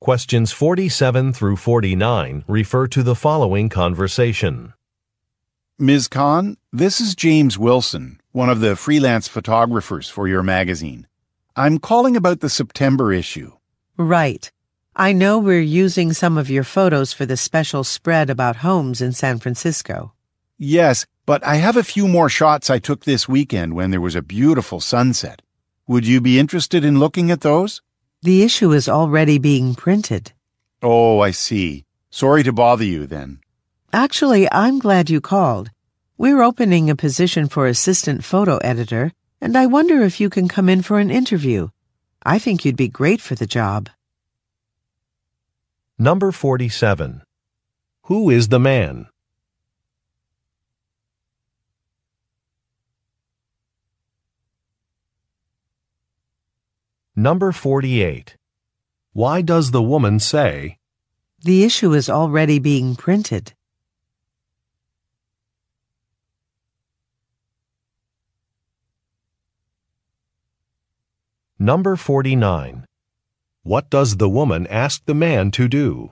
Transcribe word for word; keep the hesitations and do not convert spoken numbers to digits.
Questions forty-seven through forty-nine refer to the following conversation. Miz Khan, this is James Wilson, one of the freelance photographers for your magazine. I'm calling about the September issue. Right. I know we're using some of your photos for the special spread about homes in San Francisco. Yes, but I have a few more shots I took this weekend when there was a beautiful sunset. Would you be interested in looking at those? The issue is already being printed. Oh, I see. Sorry to bother you then. Actually, I'm glad you called. We're opening a position for assistant photo editor, and I wonder if you can come in for an interview. I think you'd be great for the job. Number forty-seven. Who is the man? Number forty-eight. Why does the woman say, The issue is already being printed? Number forty-nine. What does the woman ask the man to do?